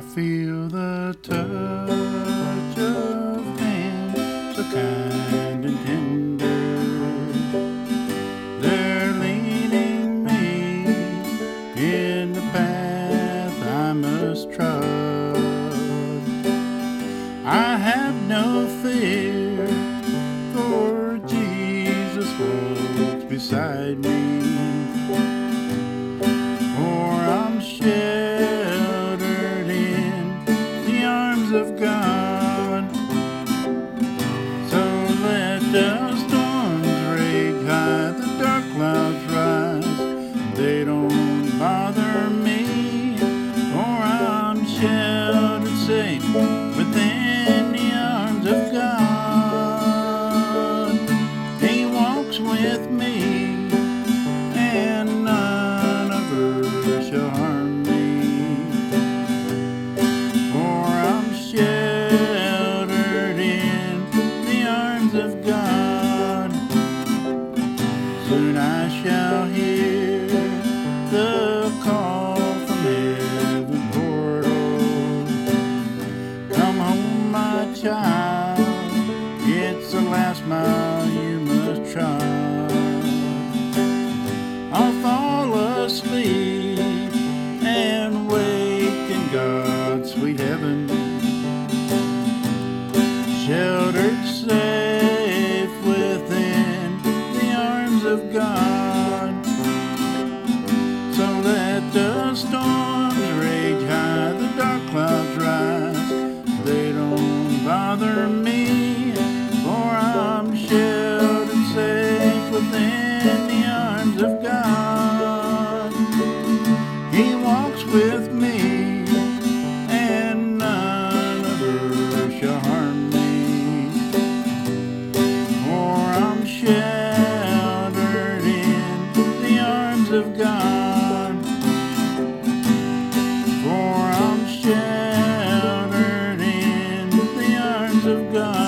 feel the touch of hands so kind and tender. They're leading me in the path I must trod. I have no fear, for Jesus walks beside me. For I'm sheltered in the arms of God. So let the storms rage high, the dark clouds rise, they don't bother me. For I'm sheltered safe within the arms of God. He walks with me, and none of earth shall harm me. For I'm sheltered in the arms of God. Soon I shall hear the call from heaven portal. Come home, my child, it's the last mile you must trod. I'll fall asleep and wake in God's sweet heaven, sheltered safe within the arms of God. So let the storms rage high, the dark clouds rise, they don't bother me. For I'm sheltered safe within the arms of God. He walks with me, and none of earth shall harm me. For I'm sheltered in the arms of God. For I'm sheltered in the arms of God.